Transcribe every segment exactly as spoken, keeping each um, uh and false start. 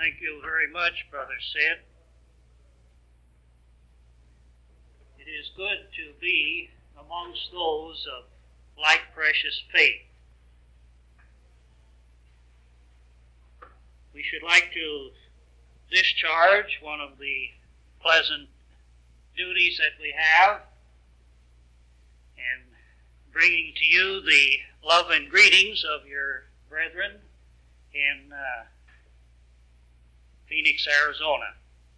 Thank you very much, Brother Sid. It is good to be amongst those of like precious faith. We should like to discharge one of the pleasant duties that we have in bringing to you the love and greetings of your brethren in uh, Phoenix, Arizona.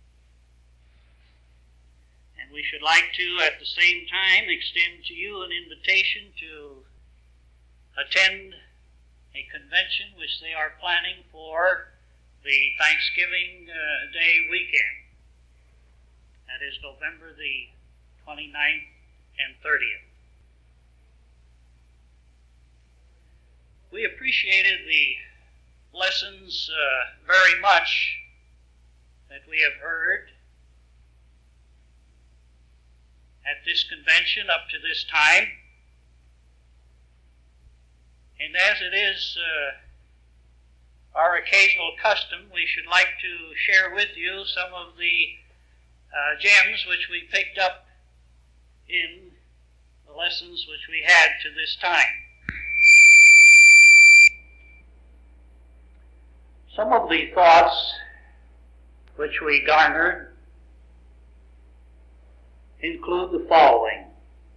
And we should like to, at the same time, extend to you an invitation to attend a convention which they are planning for the Thanksgiving uh, Day weekend. That is November the twenty-ninth and thirtieth. We appreciated the lessons uh, very much that we have heard at this convention up to this time. And as it is uh, our occasional custom, we should like to share with you some of the uh, gems which we picked up in the lessons which we had to this time. Some of the thoughts which we garnered include the following.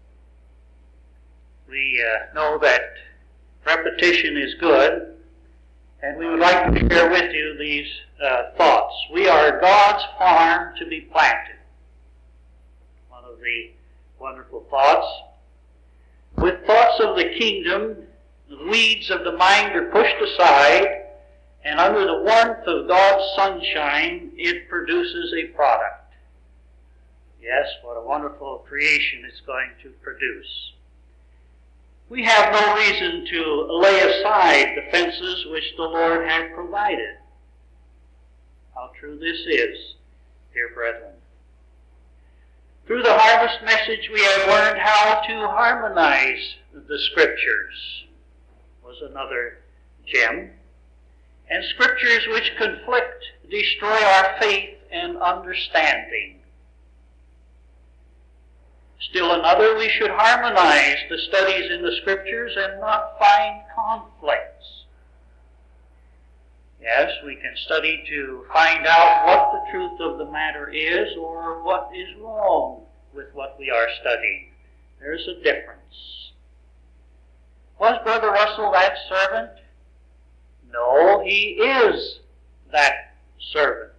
We uh, know that repetition is good, and we would like to share with you these uh, thoughts. We are God's farm to be planted. One of the wonderful thoughts. With thoughts of the kingdom, the weeds of the mind are pushed aside, and under the warmth of God's sunshine, it produces a product. Yes, what a wonderful creation it's going to produce. We have no reason to lay aside the fences which the Lord has provided. How true this is, dear brethren. Through the harvest message, we have learned how to harmonize the Scriptures. Was another gem. And Scriptures which conflict destroy our faith and understanding. Still another, we should harmonize the studies in the Scriptures and not find conflicts. Yes, we can study to find out what the truth of the matter is or what is wrong with what we are studying. There's a difference. Was Brother Russell that servant? No, he is that servant.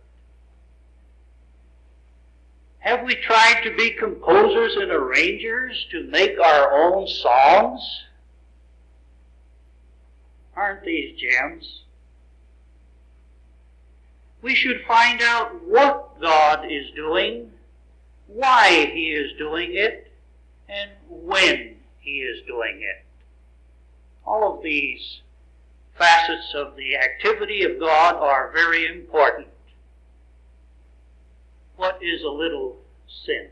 Have we tried to be composers and arrangers to make our own songs? Aren't these gems? We should find out what God is doing, why He is doing it, and when He is doing it. All of these facets of the activity of God are very important. What is a little sin?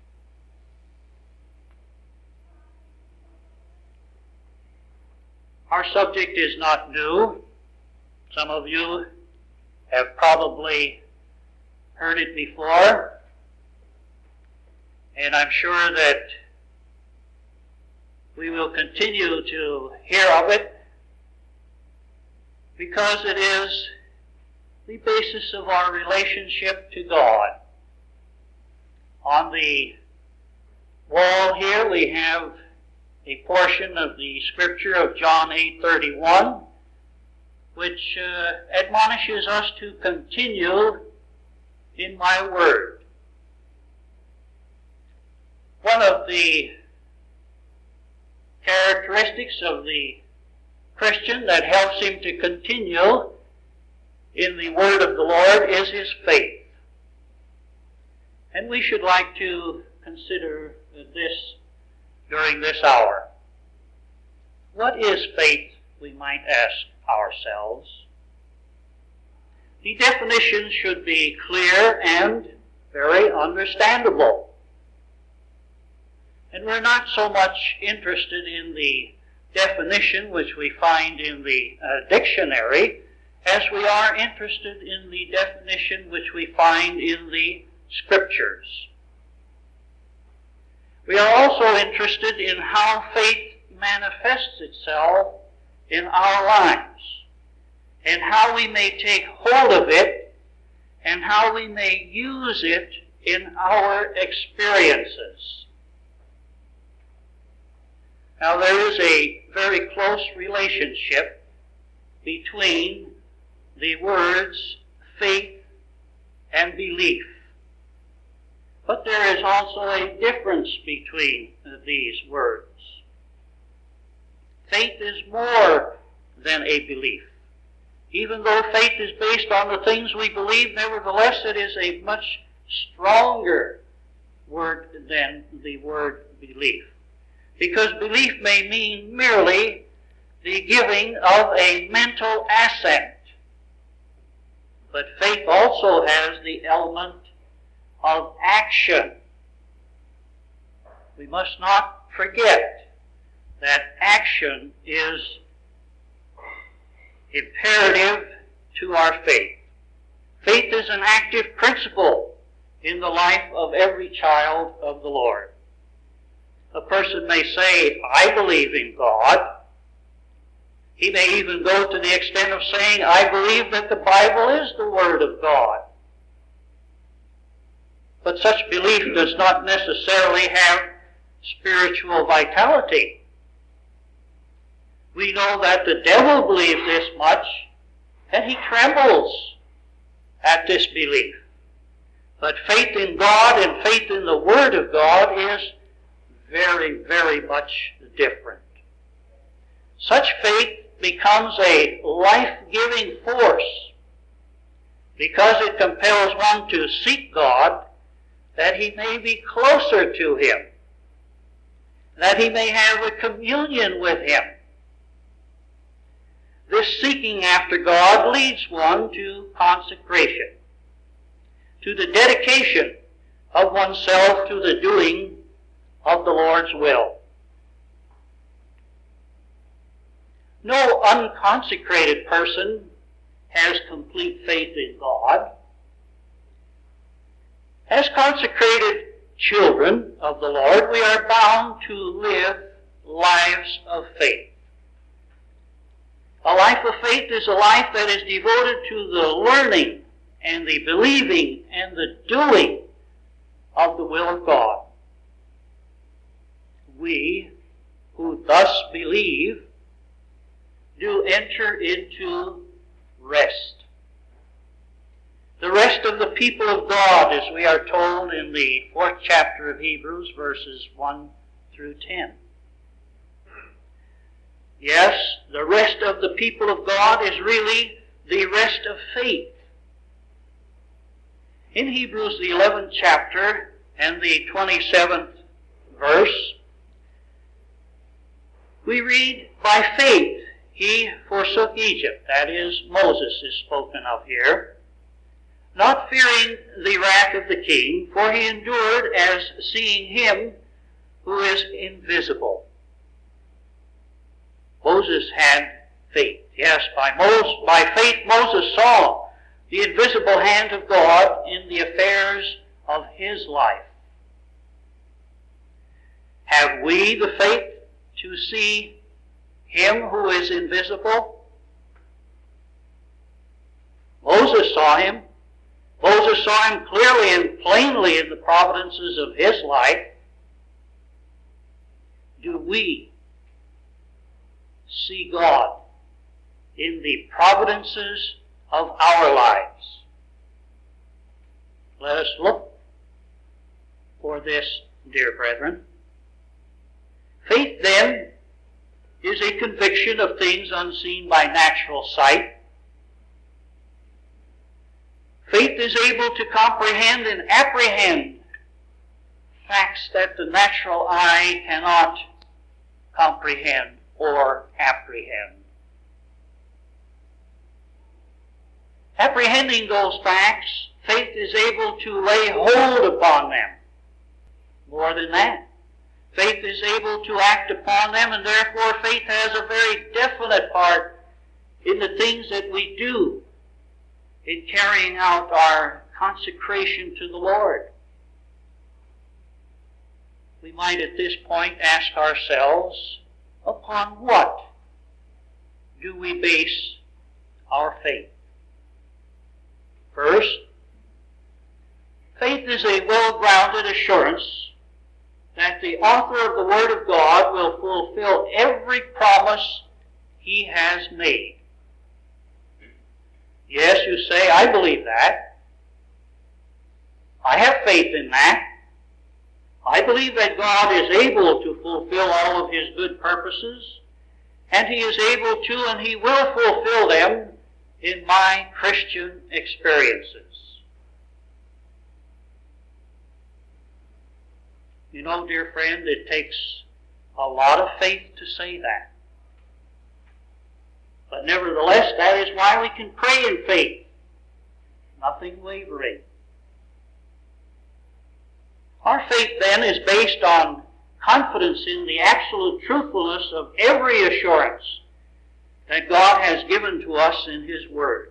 Our subject is not new. Some of you have probably heard it before, and I'm sure that we will continue to hear of it because it is the basis of our relationship to God. On the wall here we have a portion of the scripture of John eight thirty-one, which uh, admonishes us to continue in my word. One of the characteristics of the Christian that helps him to continue in the word of the Lord is his faith. And we should like to consider this during this hour. What is faith, we might ask ourselves? The definition should be clear and very understandable. And we're not so much interested in the definition which we find in the uh, dictionary as we are interested in the definition which we find in the Scriptures. We are also interested in how faith manifests itself in our lives, and how we may take hold of it, and how we may use it in our experiences. Now, there is a very close relationship between the words faith and belief. But there is also a difference between these words. Faith is more than a belief. Even though faith is based on the things we believe, nevertheless it is a much stronger word than the word belief. Because belief may mean merely the giving of a mental assent. But faith also has the element of action. We must not forget that action is imperative to our faith. Faith is an active principle in the life of every child of the Lord. A person may say, I believe in God. He may even go to the extent of saying, I believe that the Bible is the Word of God. But such belief does not necessarily have spiritual vitality. We know that the devil believes this much, and he trembles at this belief. But faith in God and faith in the Word of God is very, very much different. Such faith becomes a life-giving force because it compels one to seek God that he may be closer to Him, that he may have a communion with Him. This seeking after God leads one to consecration, to the dedication of oneself to the doing of the Lord's will. No unconsecrated person has complete faith in God. As consecrated children of the Lord, we are bound to live lives of faith. A life of faith is a life that is devoted to the learning and the believing and the doing of the will of God. We who thus believe do enter into rest. The rest of the people of God, as we are told in the fourth chapter of Hebrews, verses one through ten. Yes, the rest of the people of God is really the rest of faith. In Hebrews, the eleventh chapter and the twenty-seventh verse, we read, by faith he forsook Egypt. That is, Moses is spoken of here. Not fearing the wrath of the king, for he endured as seeing him who is invisible. Moses had faith. Yes, by, Moses, by faith Moses saw the invisible hand of God in the affairs of his life. Have we the faith to see Him who is invisible? Moses saw Him. Moses saw Him clearly and plainly in the providences of his life. Do we see God in the providences of our lives? Let us look for this, dear brethren. Faith, then, is a conviction of things unseen by natural sight. Faith is able to comprehend and apprehend facts that the natural eye cannot comprehend or apprehend. Apprehending those facts, faith is able to lay hold upon them. More than that, faith is able to act upon them, and therefore faith has a very definite part in the things that we do, in carrying out our consecration to the Lord. We might at this point ask ourselves, upon what do we base our faith? First, faith is a well-grounded assurance that the author of the Word of God will fulfill every promise He has made. Yes, you say, I believe that. I have faith in that. I believe that God is able to fulfill all of His good purposes, and He is able to, and He will fulfill them in my Christian experiences. You know, dear friend, it takes a lot of faith to say that. But nevertheless, that is why we can pray in faith. Nothing wavering. Our faith then is based on confidence in the absolute truthfulness of every assurance that God has given to us in His Word.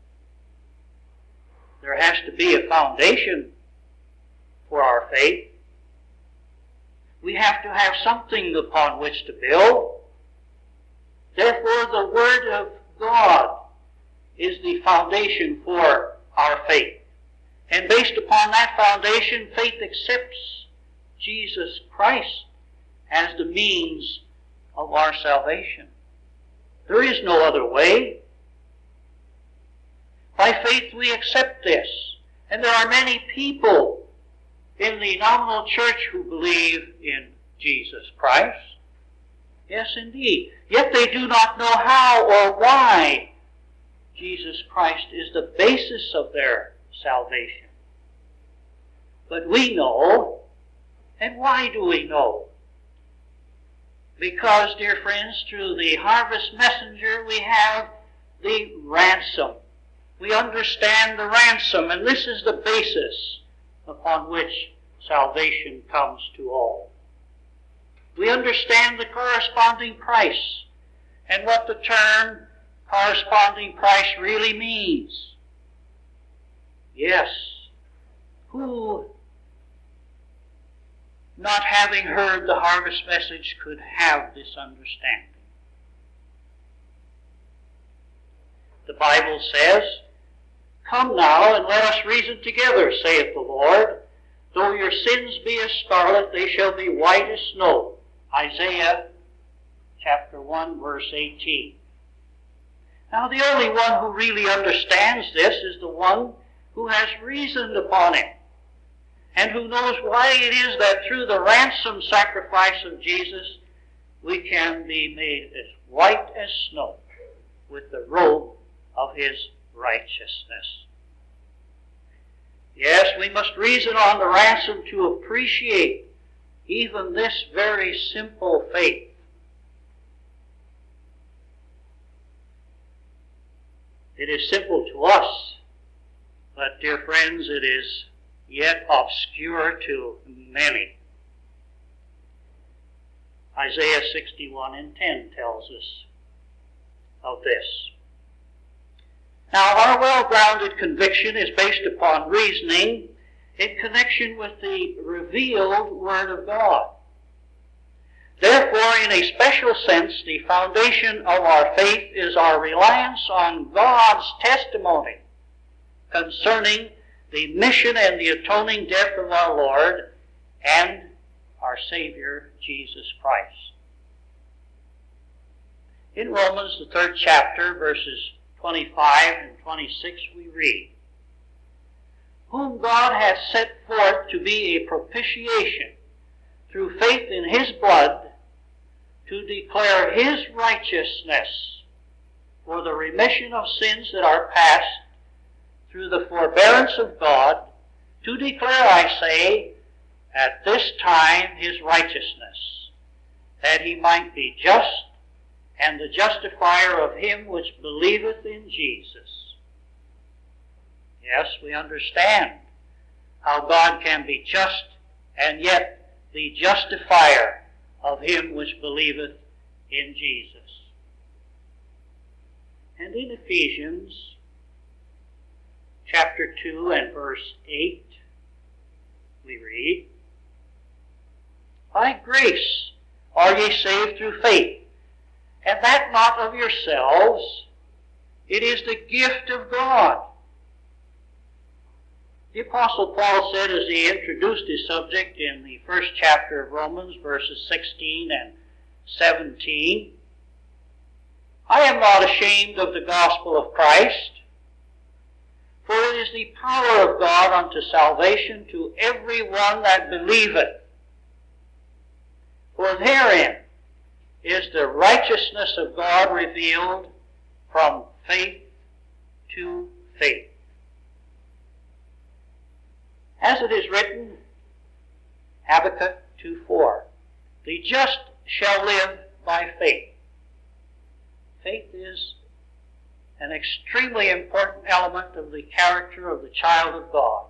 There has to be a foundation for our faith. We have to have something upon which to build. Therefore, the Word of God is the foundation for our faith. And based upon that foundation, faith accepts Jesus Christ as the means of our salvation. There is no other way. By faith we accept this. And there are many people in the nominal church who believe in Jesus Christ. Yes, indeed. Yet they do not know how or why Jesus Christ is the basis of their salvation. But we know. And why do we know? Because, dear friends, through the harvest messenger we have the ransom. We understand the ransom, and this is the basis upon which salvation comes to all. We understand the corresponding price and what the term corresponding price really means. Yes, who, not having heard the harvest message, could have this understanding? The Bible says, "Come now, and let us reason together, saith the Lord. Though your sins be as scarlet, they shall be white as snow." Isaiah chapter one, verse eighteen. Now, the only one who really understands this is the one who has reasoned upon it, and who knows why it is that through the ransom sacrifice of Jesus, we can be made as white as snow with the robe of His righteousness. Yes, we must reason on the ransom to appreciate even this very simple faith. It is simple to us, but, dear friends, it is yet obscure to many. Isaiah sixty-one and ten tells us of this. Now, our well-grounded conviction is based upon reasoning in connection with the revealed Word of God. Therefore, in a special sense, the foundation of our faith is our reliance on God's testimony concerning the mission and the atoning death of our Lord and our Savior, Jesus Christ. In Romans, the third chapter, verses twenty-five and twenty-six, we read, "Whom God hath set forth to be a propitiation through faith in His blood, to declare His righteousness for the remission of sins that are past through the forbearance of God, to declare, I say, at this time His righteousness, that He might be just and the justifier of him which believeth in Jesus." Yes, we understand how God can be just and yet the justifier of him which believeth in Jesus. And in Ephesians chapter two and verse eight, we read, "By grace are ye saved through faith, and that not of yourselves, it is the gift of God." The Apostle Paul said as he introduced his subject in the first chapter of Romans, verses sixteen and seventeen, "I am not ashamed of the gospel of Christ, for it is the power of God unto salvation to every one that believeth. For therein is the righteousness of God revealed from faith to faith." As it is written, Habakkuk two four, "The just shall live by faith." Faith is an extremely important element of the character of the child of God.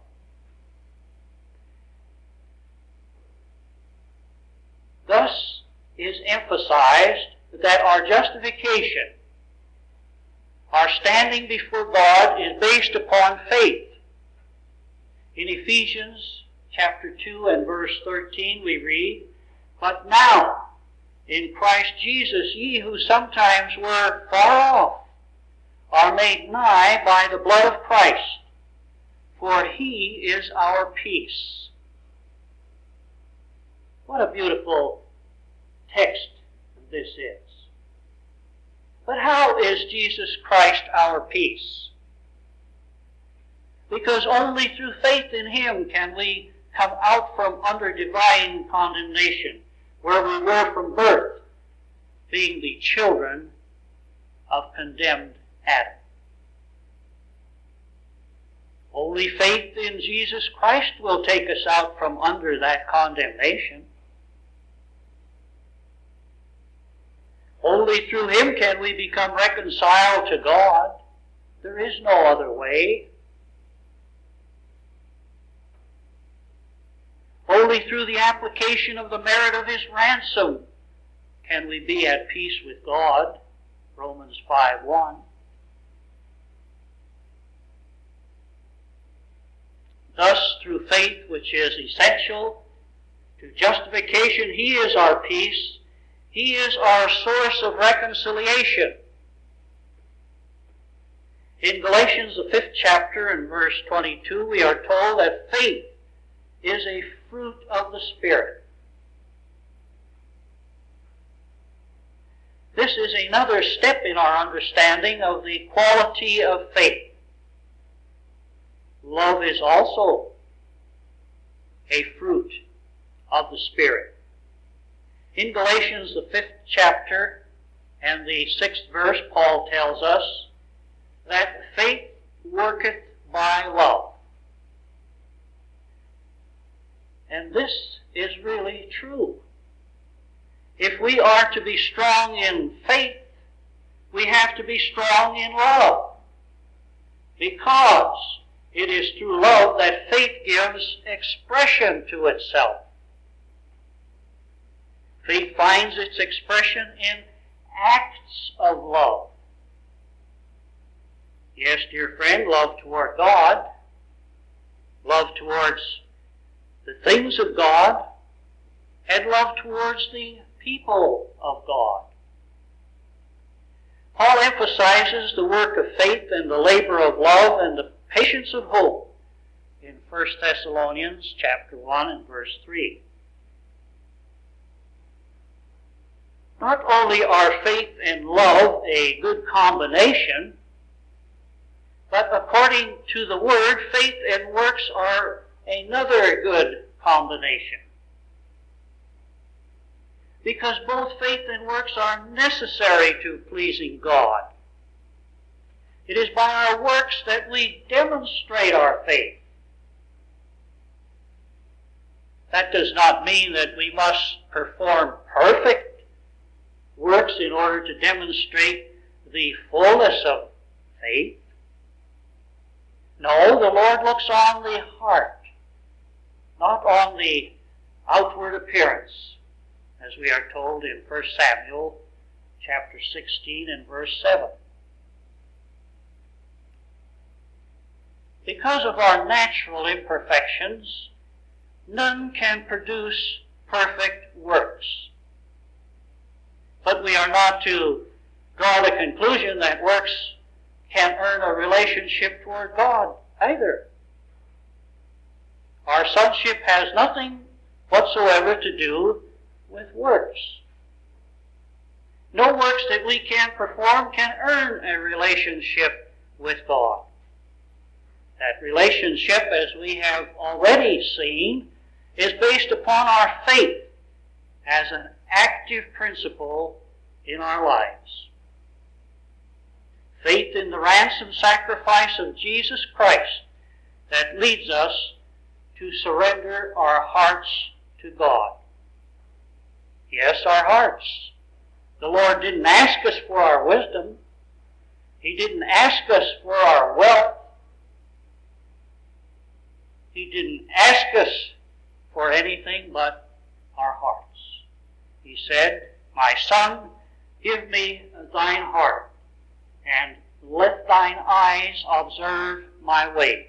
Thus is emphasized that our justification, our standing before God, is based upon faith. In Ephesians chapter two and verse thirteen we read, "But now in Christ Jesus ye who sometimes were far off are made nigh by the blood of Christ, for he is our peace." What a beautiful text this is. But how is Jesus Christ our peace? Because only through faith in him can we come out from under divine condemnation, where we were from birth, being the children of condemned Adam. Only faith in Jesus Christ will take us out from under that condemnation. Only through him can we become reconciled to God. There is no other way. Only through the application of the merit of his ransom can we be at peace with God. Romans five one. Thus, through faith, which is essential to justification, he is our peace. He is our source of reconciliation. In Galatians, the fifth chapter, and verse twenty-two, we are told that faith is a fruit of the Spirit. This is another step in our understanding of the quality of faith. Love is also a fruit of the Spirit. In Galatians, the fifth chapter and the sixth verse, Paul tells us that faith worketh by love. And this is really true. If we are to be strong in faith, we have to be strong in love. Because it is through love that faith gives expression to itself. Faith finds its expression in acts of love. Yes, dear friend, love toward God, love towards the things of God, and love towards the people of God. Paul emphasizes the work of faith and the labor of love and the patience of hope in First Thessalonians chapter one and verse three. Not only are faith and love a good combination, but according to the Word, faith and works are another good combination. Because both faith and works are necessary to pleasing God. It is by our works that we demonstrate our faith. That does not mean that we must perform perfect works in order to demonstrate the fullness of faith. No, the Lord looks on the heart, not on the outward appearance, as we are told in First Samuel chapter sixteen and verse seven. because of our natural imperfections, none can produce perfect works. But we are not to draw the conclusion that works can earn a relationship toward God either. Our sonship has nothing whatsoever to do with works. No works that we can perform can earn a relationship with God. That relationship, as we have already seen, is based upon our faith as an active principle in our lives. Faith in the ransom sacrifice of Jesus Christ that leads us to surrender our hearts to God. Yes, our hearts. The Lord didn't ask us for our wisdom. He didn't ask us for our wealth. He didn't ask us for anything but our hearts. He said, "My son, give me thine heart, and let thine eyes observe my ways."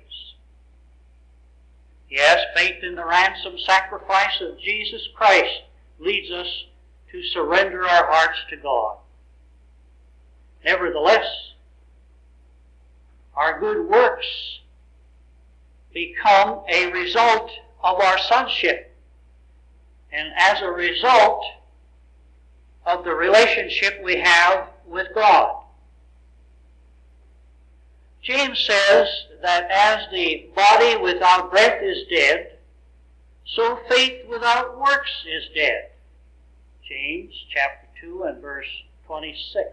Yes, faith in the ransom sacrifice of Jesus Christ leads us to surrender our hearts to God. Nevertheless, our good works become a result of our sonship, and as a result of the relationship we have with God. James says that as the body without breath is dead, so faith without works is dead. James chapter two and verse twenty-six.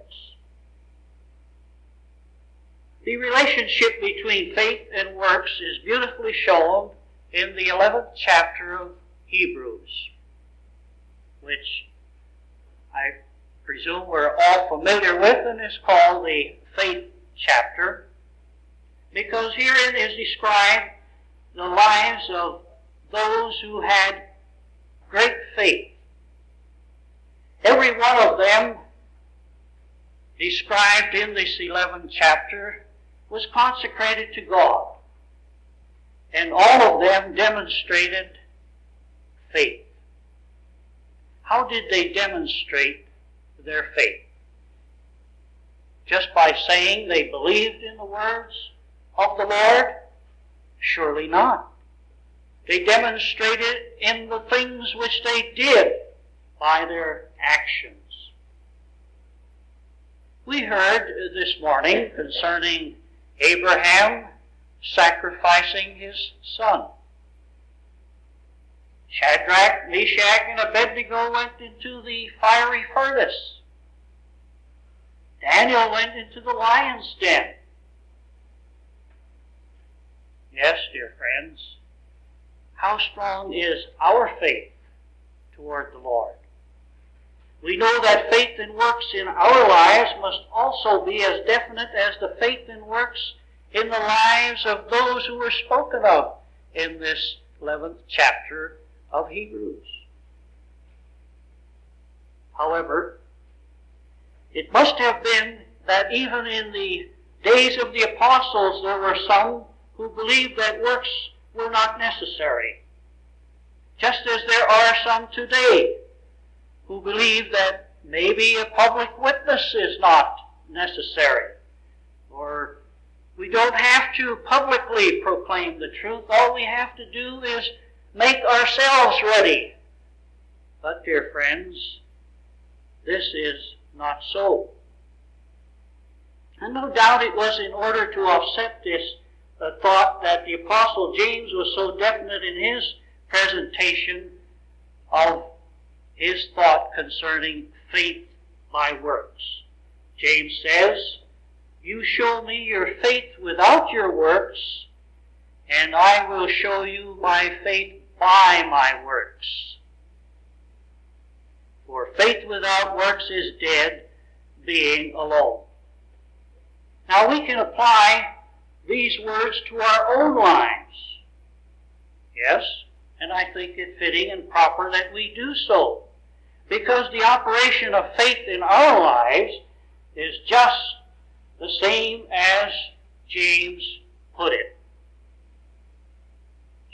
The relationship between faith and works is beautifully shown in the eleventh chapter of Hebrews, which I presume we're all familiar with and is called the faith chapter, because herein is described the lives of those who had great faith. Every one of them described in this eleventh chapter was consecrated to God, and all of them demonstrated faith. How did they demonstrate their faith? Just by saying they believed in the words of the Lord? Surely not. They demonstrated in the things which they did by their actions. We heard this morning concerning Abraham sacrificing his son. Shadrach, Meshach, and Abednego went into the fiery furnace. Daniel went into the lion's den. Yes, dear friends, how strong is our faith toward the Lord? We know that faith and works in our lives must also be as definite as the faith and works in the lives of those who were spoken of in this eleventh chapter of Hebrews. However, it must have been that even in the days of the apostles there were some who believed that works were not necessary, just as there are some today who believe that maybe a public witness is not necessary, or we don't have to publicly proclaim the truth. All we have to do is make ourselves ready. But, dear friends, this is not so. And no doubt it was in order to offset this uh, thought that the Apostle James was so definite in his presentation of his thought concerning faith by works. James says, "You show me your faith without your works, and I will show you my faith by my works. For faith without works is dead, being alone." Now we can apply these words to our own lives. Yes, and I think it fitting and proper that we do so, because the operation of faith in our lives is just the same as James put it.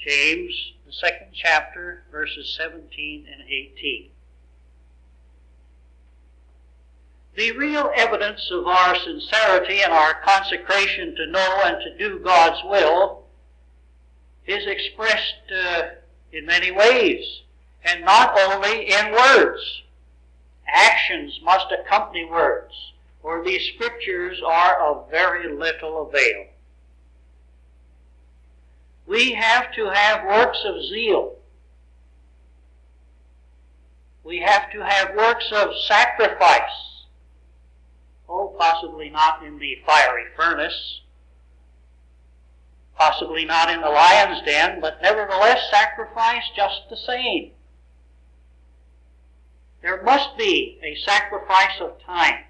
James, the second chapter, verses seventeen and eighteen. The real evidence of our sincerity and our consecration to know and to do God's will is expressed uh, in many ways, and not only in words. Actions must accompany words, or these scriptures are of very little avail. We have to have works of zeal. We have to have works of sacrifice. Oh, possibly not in the fiery furnace, possibly not in the lion's den, but nevertheless sacrifice just the same. There must be a sacrifice of time.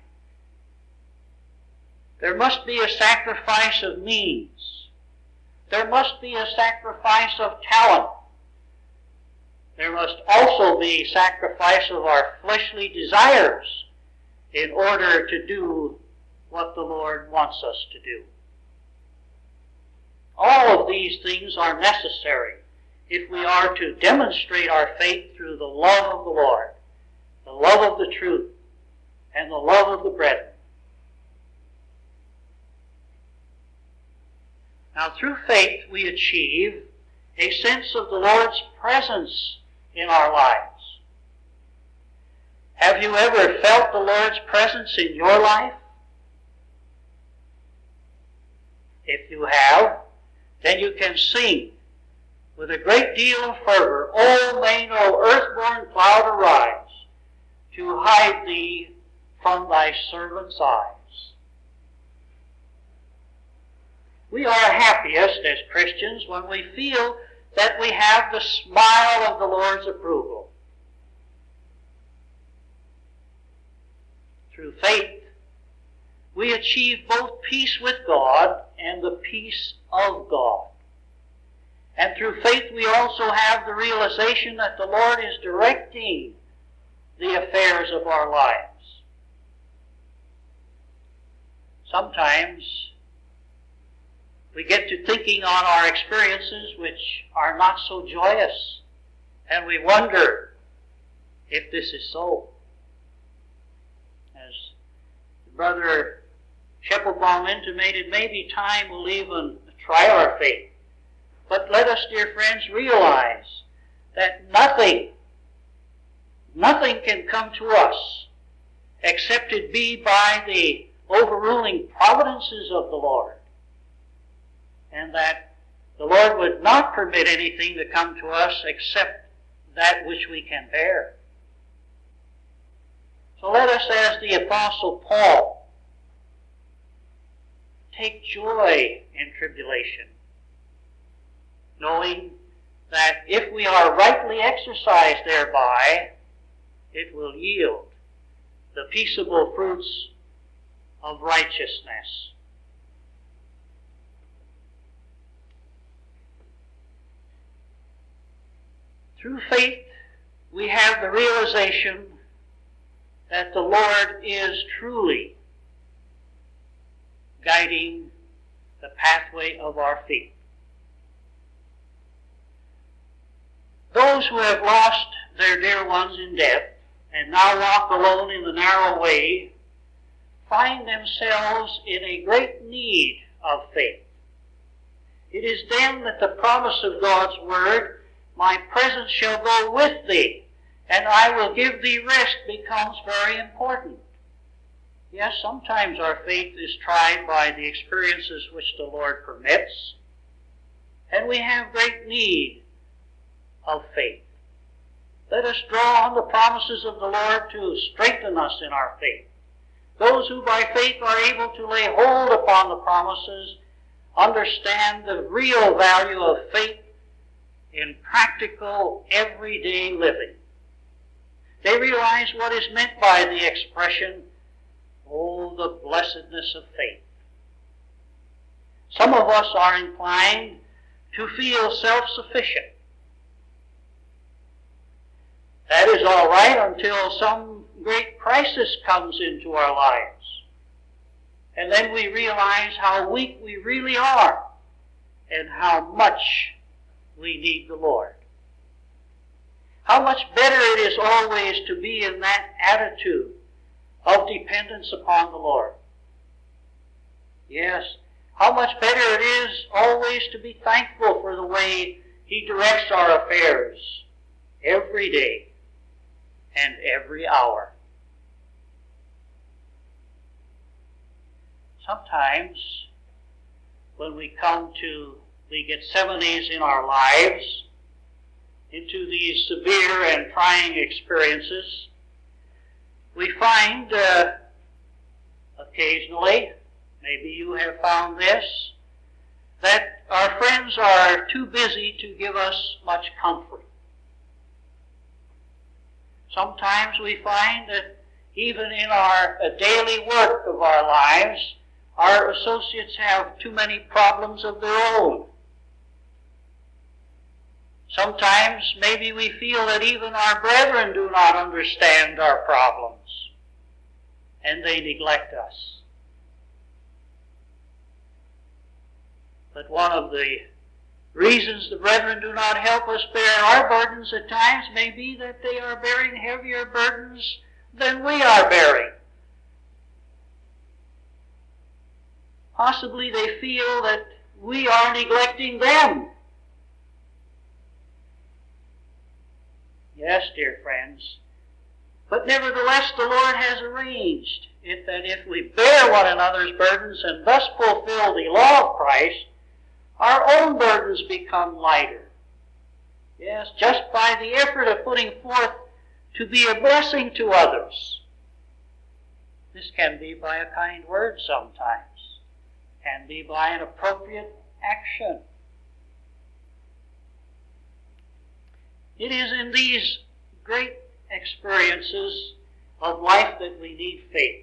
There must be a sacrifice of means. There must be a sacrifice of talent. There must also be sacrifice of our fleshly desires in order to do what the Lord wants us to do. All of these things are necessary if we are to demonstrate our faith through the love of the Lord, the love of the truth, and the love of the brethren. Now, through faith we achieve a sense of the Lord's presence in our lives. Have you ever felt the Lord's presence in your life? If you have, then you can sing with a great deal of fervor, "Oh, may no earthborn cloud arise to hide thee from thy servant's eyes." We are happiest as Christians when we feel that we have the smile of the Lord's approval. Through faith, we achieve both peace with God and the peace of God. And through faith, we also have the realization that the Lord is directing the affairs of our lives. Sometimes we get to thinking on our experiences which are not so joyous, and we wonder if this is so. As Brother Schepelbaum intimated, maybe time will even try our faith. But let us, dear friends, realize that nothing, nothing can come to us except it be by the overruling providences of the Lord. And that the Lord would not permit anything to come to us except that which we can bear. So let us, as the Apostle Paul, take joy in tribulation, knowing that if we are rightly exercised thereby, it will yield the peaceable fruits of righteousness. Through faith, we have the realization that the Lord is truly guiding the pathway of our feet. Those who have lost their dear ones in death and now walk alone in the narrow way find themselves in a great need of faith. It is then that the promise of God's word, "My presence shall go with thee, and I will give thee rest," becomes very important. Yes, sometimes our faith is tried by the experiences which the Lord permits, and we have great need of faith. Let us draw on the promises of the Lord to strengthen us in our faith. Those who by faith are able to lay hold upon the promises understand the real value of faith in practical, everyday living. They realize what is meant by the expression, "Oh, the blessedness of faith." Some of us are inclined to feel self-sufficient. That is all right until some great crisis comes into our lives. And then we realize how weak we really are and how much we need the Lord. How much better it is always to be in that attitude of dependence upon the Lord. Yes, how much better it is always to be thankful for the way He directs our affairs every day and every hour. Sometimes when we come to the Gethsemanes in our lives, into these severe and trying experiences, we find uh, occasionally, maybe you have found this, that our friends are too busy to give us much comfort. Sometimes we find that even in our uh, daily work of our lives, our associates have too many problems of their own. Sometimes maybe we feel that even our brethren do not understand our problems, and they neglect us. But one of the reasons the brethren do not help us bear our burdens at times may be that they are bearing heavier burdens than we are bearing. Possibly they feel that we are neglecting them. Yes, dear friends, but nevertheless the Lord has arranged it that if we bear one another's burdens and thus fulfill the law of Christ, our own burdens become lighter. Yes, just by the effort of putting forth to be a blessing to others. This can be by a kind word sometimes, can be by an appropriate action. It is in these great experiences of life that we need faith.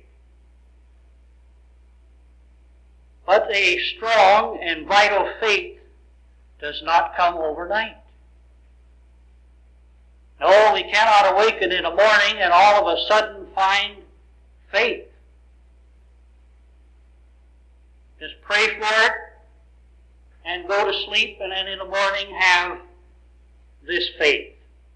But a strong and vital faith does not come overnight. No, we cannot awaken in the morning and all of a sudden find faith. Just pray for it and go to sleep, and then in the morning have this faith.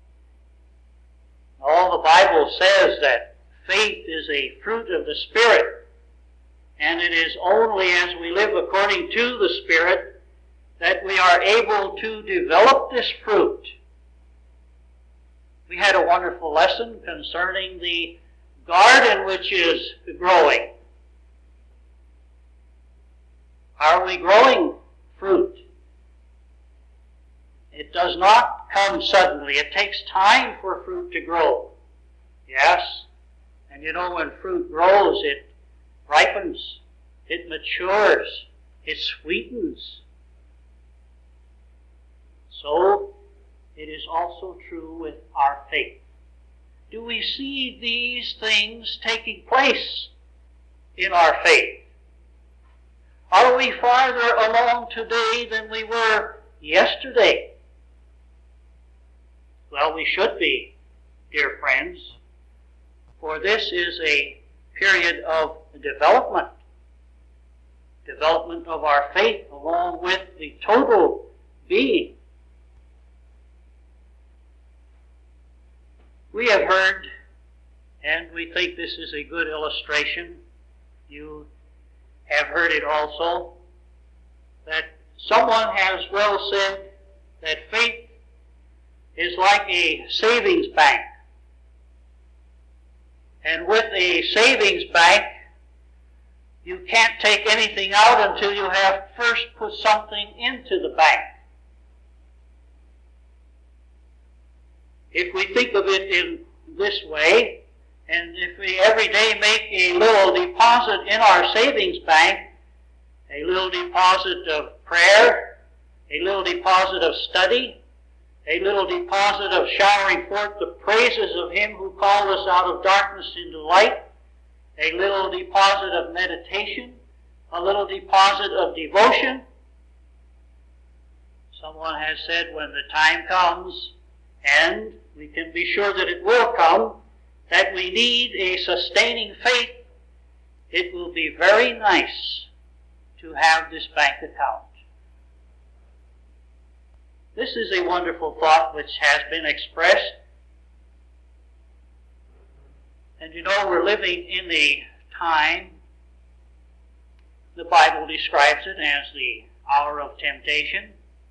All the Bible says that faith is a fruit of the Spirit, and it is only as we live according to the Spirit that we are able to develop this fruit. We had a wonderful lesson concerning the garden which is growing. Are we growing fruit? It does not come suddenly. It takes time for fruit to grow. Yes. And you know, when fruit grows, it ripens, it matures, it sweetens. So, it is also true with our faith. Do we see these things taking place in our faith? Are we farther along today than we were yesterday? Well, we should be, dear friends, for this is a period of development. Development of our faith along with the total being. We have heard, and we think this is a good illustration, you have heard it also, that someone has well said that faith is like a savings bank. And with a savings bank, you can't take anything out until you have first put something into the bank. If we think of it in this way, and if we every day make a little deposit in our savings bank, a little deposit of prayer, a little deposit of study, a little deposit of showering forth the praises of Him who called us out of darkness into light, a little deposit of meditation, a little deposit of devotion. Someone has said when the time comes, and we can be sure that it will come, that we need a sustaining faith, it will be very nice to have this bank account. This is a wonderful thought which has been expressed. And you know, we're living in the time, the Bible describes it as the hour of temptation,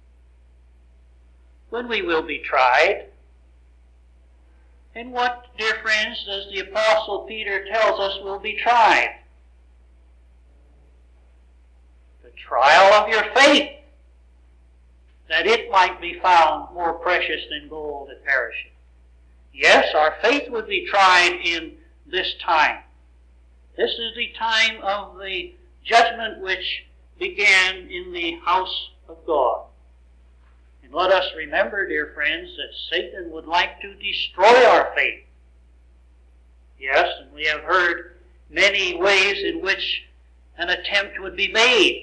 when we will be tried. And what, dear friends, does the Apostle Peter tells us will be tried? The trial of your faith, that it might be found more precious than gold that perisheth. Yes, our faith would be tried in this time. This is the time of the judgment which began in the house of God. And let us remember, dear friends, that Satan would like to destroy our faith. Yes, and we have heard many ways in which an attempt would be made.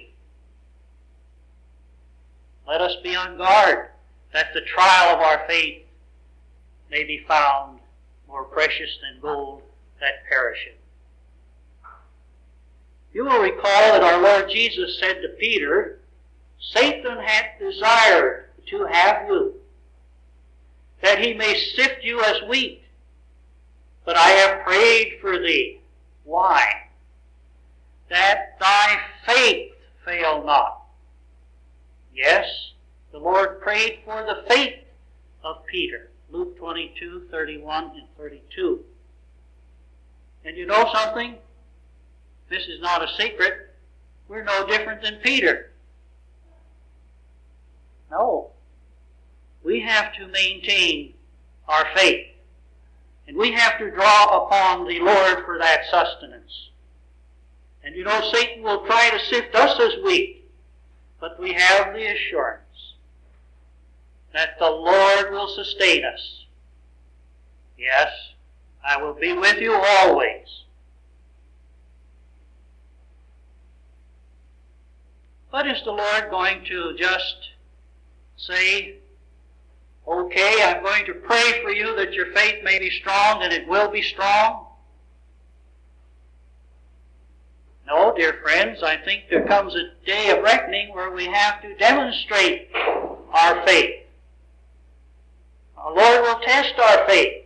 Let us be on guard that the trial of our faith may be found more precious than gold that perisheth. You will recall that our Lord Jesus said to Peter, Satan hath desired to have you, that he may sift you as wheat. But I have prayed for thee. Why? That thy faith fail not. Yes, the Lord prayed for the faith of Peter. Luke twenty-two, thirty-one and thirty-two. And you know something? This is not a secret. We're no different than Peter. No. We have to maintain our faith. And we have to draw upon the Lord for that sustenance. And you know, Satan will try to sift us as wheat. But we have the assurance that the Lord will sustain us. Yes, I will be with you always. But is the Lord going to just say, okay, I'm going to pray for you that your faith may be strong, and it will be strong? No, dear friends, I think there comes a day of reckoning where we have to demonstrate our faith. Our Lord will test our faith.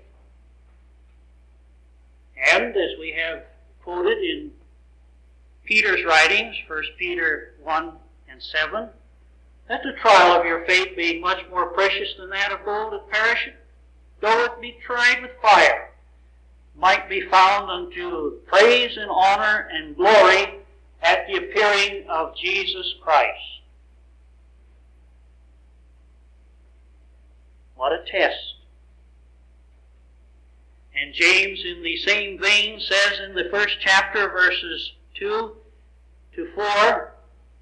And as we have quoted in Peter's writings, First Peter one and seven, that the trial of your faith being much more precious than that of gold that perisheth, though it be tried with fire, might be found unto praise and honor and glory at the appearing of Jesus Christ. What a test. And James, in the same vein, says in the first chapter, verses two to four,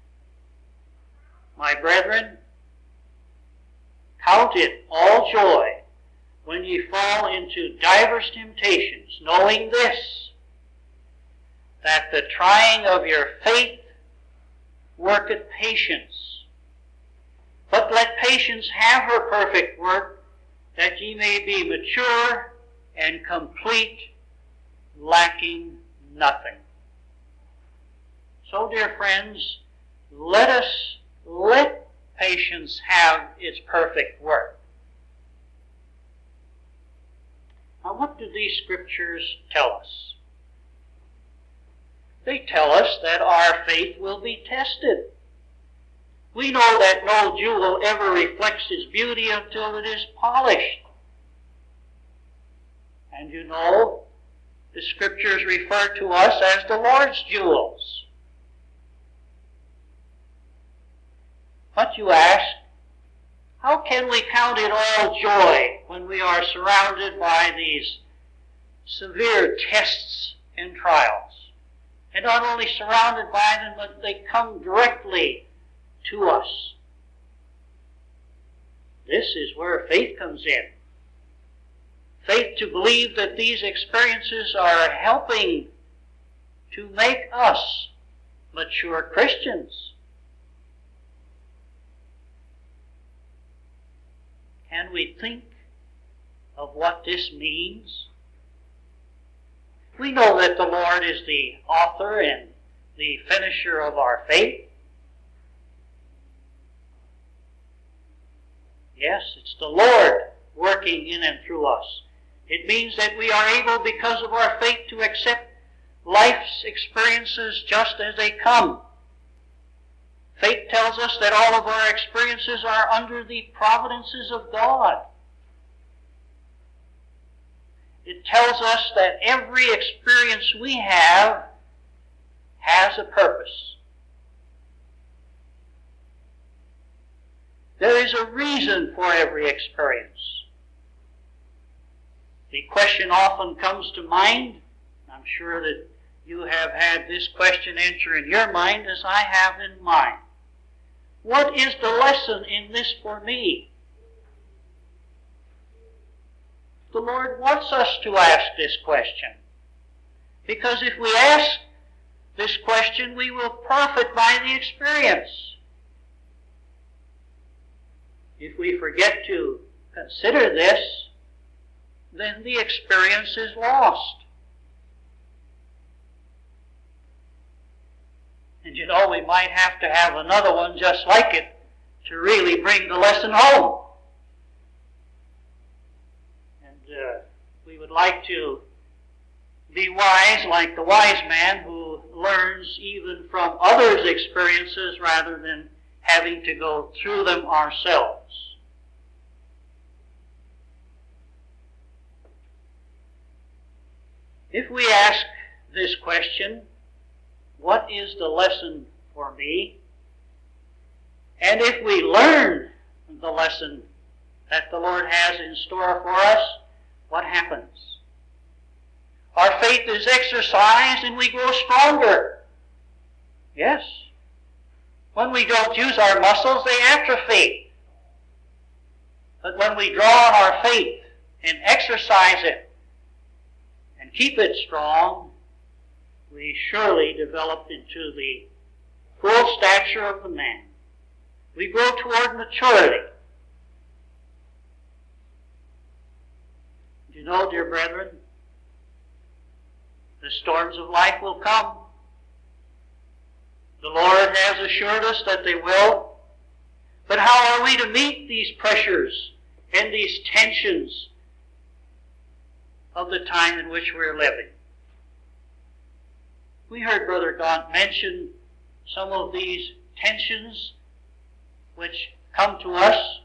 My brethren, count it all joy when ye fall into divers temptations, knowing this, that the trying of your faith worketh patience. But let patience have her perfect work, that ye may be mature and complete, lacking nothing. So, dear friends, let us let patience have its perfect work. Now, what do these scriptures tell us? They tell us that our faith will be tested. We know that no jewel ever reflects its beauty until it is polished. And you know, the scriptures refer to us as the Lord's jewels. But you ask, how can we count it all joy when we are surrounded by these severe tests and trials? And not only surrounded by them, but they come directly to us. This is where faith comes in. Faith to believe that these experiences are helping to make us mature Christians. Can we think of what this means? We know that the Lord is the author and the finisher of our faith. Yes, it's the Lord working in and through us. It means that we are able, because of our faith, to accept life's experiences just as they come. Faith tells us that all of our experiences are under the providences of God. It tells us that every experience we have has a purpose. There is a reason for every experience. The question often comes to mind. I'm sure that you have had this question enter in your mind as I have in mine. What is the lesson in this for me? The Lord wants us to ask this question. Because if we ask this question, we will profit by the experience. If we forget to consider this, then the experience is lost. And you know, we might have to have another one just like it to really bring the lesson home. And uh, we would like to be wise like the wise man who learns even from others' experiences rather than having to go through them ourselves. If we ask this question, what is the lesson for me? And if we learn the lesson that the Lord has in store for us, what happens? Our faith is exercised and we grow stronger. Yes. When we don't use our muscles, they atrophy. But when we draw on our faith and exercise it and keep it strong, we surely develop into the full stature of the man. We grow toward maturity. You know, dear brethren, the storms of life will come. The Lord has assured us that they will. But how are we to meet these pressures and these tensions of the time in which we're living? We heard Brother Gaunt mention some of these tensions which come to us.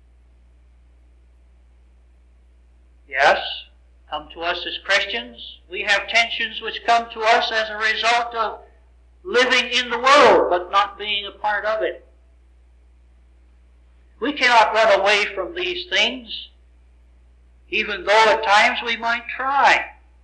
Yes, come to us as Christians. We have tensions which come to us as a result of living in the world but not being a part of it. We cannot run away from these things, even though at times we might try.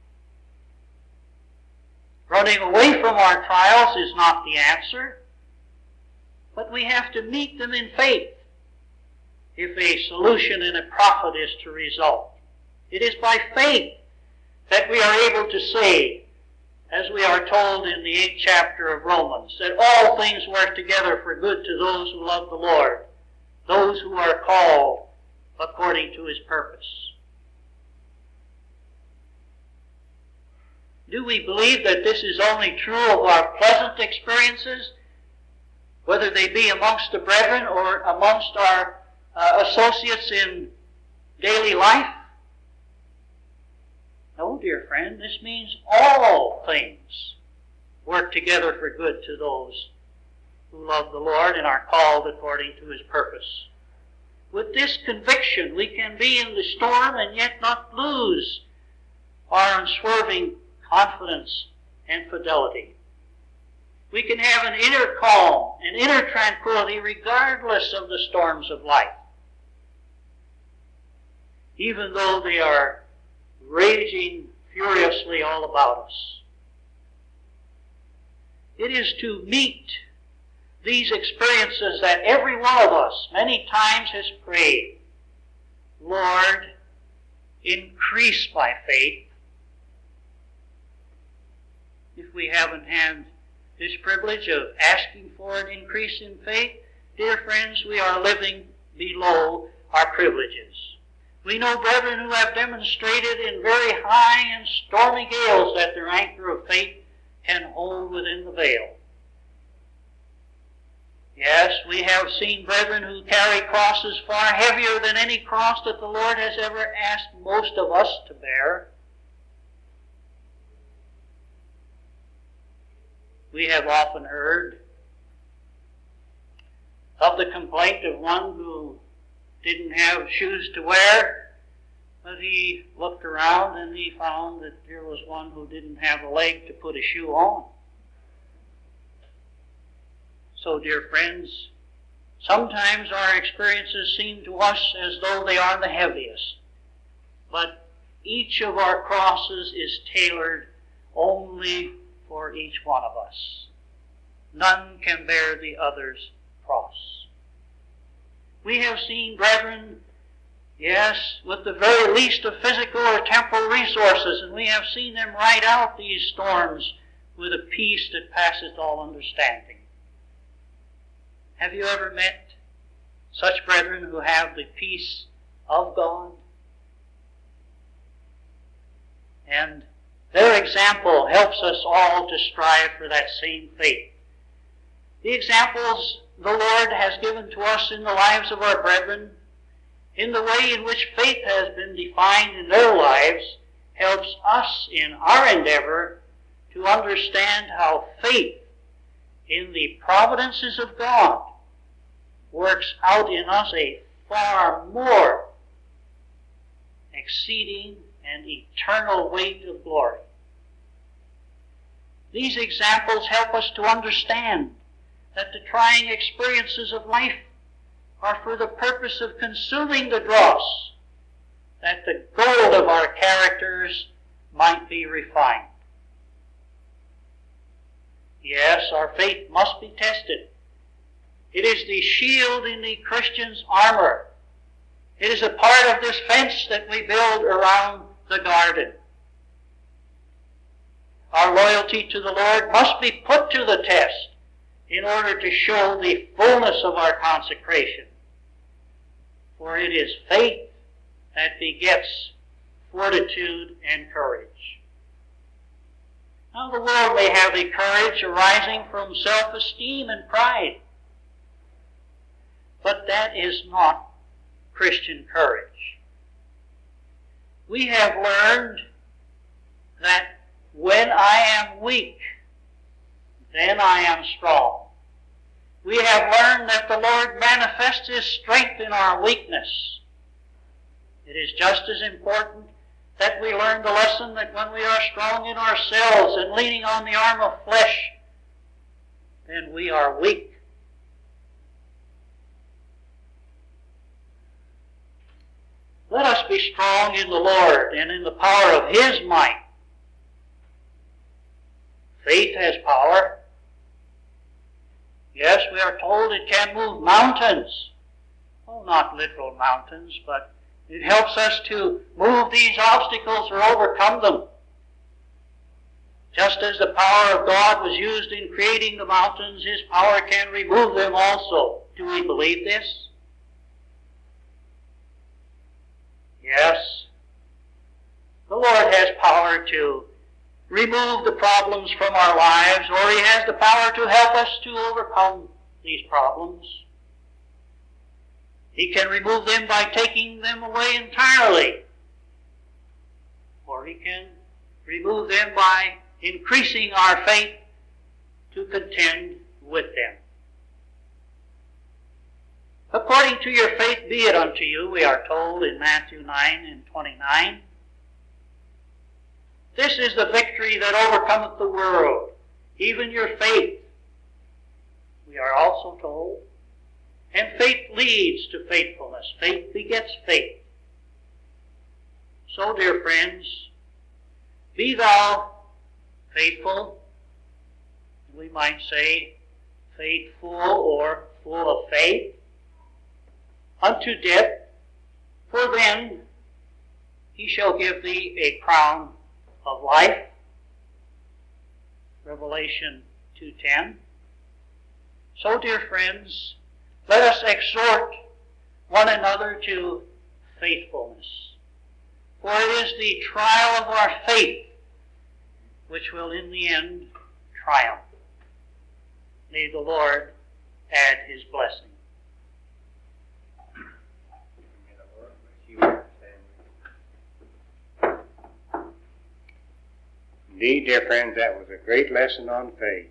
Running away from our trials is not the answer, but we have to meet them in faith if a solution and a profit is to result. It is by faith that we are able to say, as we are told in the eighth chapter of Romans, that all things work together for good to those who love the Lord, those who are called according to His purpose. Do we believe that this is only true of our pleasant experiences, whether they be amongst the brethren or amongst our uh, associates in daily life? No, dear friend, this means all things work together for good to those who love the Lord and are called according to His purpose. With this conviction, we can be in the storm and yet not lose our unswerving confidence and fidelity. We can have an inner calm, an inner tranquility regardless of the storms of life, even though they are raging furiously all about us. It is to meet these experiences that every one of us many times has prayed, Lord, increase my faith. If we haven't had this privilege of asking for an increase in faith, dear friends, we are living below our privileges. We know brethren who have demonstrated in very high and stormy gales that their anchor of faith can hold within the veil. Yes, we have seen brethren who carry crosses far heavier than any cross that the Lord has ever asked most of us to bear. We have often heard of the complaint of one who didn't have shoes to wear, but he looked around and he found that there was one who didn't have a leg to put a shoe on. So, dear friends, sometimes our experiences seem to us as though they are the heaviest, but each of our crosses is tailored only for each one of us. None can bear the other's cross. We have seen brethren, yes, with the very least of physical or temporal resources, and we have seen them ride out these storms with a peace that passeth all understanding. Have you ever met such brethren who have the peace of God? And their example helps us all to strive for that same faith. The examples the Lord has given to us in the lives of our brethren, in the way in which faith has been defined in their lives, helps us in our endeavor to understand how faith in the providences of God works out in us a far more exceeding and eternal weight of glory. These examples help us to understand that the trying experiences of life are for the purpose of consuming the dross, that the gold of our characters might be refined. Yes, our faith must be tested. It is the shield in the Christian's armor. It is a part of this fence that we build around the garden. Our loyalty to the Lord must be put to the test in order to show the fullness of our consecration. For it is faith that begets fortitude and courage. Now, the world may have a courage arising from self-esteem and pride, but that is not Christian courage. We have learned that when I am weak, then I am strong. We have learned that the Lord manifests His strength in our weakness. It is just as important that we learn the lesson that when we are strong in ourselves and leaning on the arm of flesh, then we are weak. Let us be strong in the Lord and in the power of His might. Faith has power. Yes, we are told it can move mountains. Oh, not literal mountains, but it helps us to move these obstacles or overcome them. Just as the power of God was used in creating the mountains, His power can remove them also. Do we believe this? Yes. The Lord has power to remove the problems from our lives, or He has the power to help us to overcome these problems. He can remove them by taking them away entirely, or He can remove them by increasing our faith to contend with them. According to your faith be it unto you, we are told in Matthew nine and twenty-nine. This is the victory that overcometh the world, even your faith, we are also told. And faith leads to faithfulness. Faith begets faith. So, dear friends, be thou faithful. We might say faithful or full of faith unto death, for then He shall give thee a crown of life. Revelation two ten. So, dear friends, let us exhort one another to faithfulness. For it is the trial of our faith which will in the end triumph. May the Lord add His blessing. Indeed, dear friends, that was a great lesson on faith.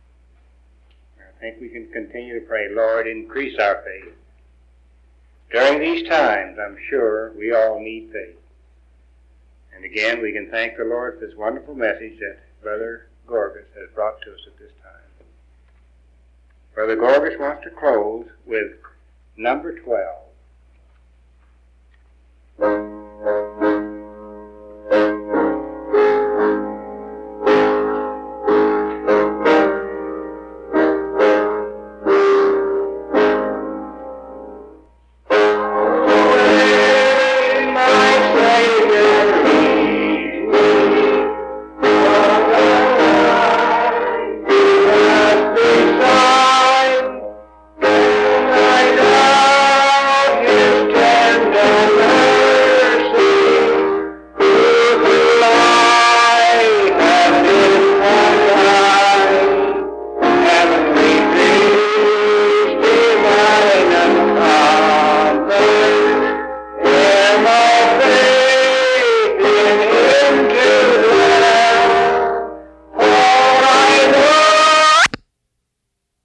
I think we can continue to pray, Lord, increase our faith. During these times, I'm sure we all need faith. And again, we can thank the Lord for this wonderful message that Brother Gorgas has brought to us at this time. Brother Gorgas wants to close with number twelve.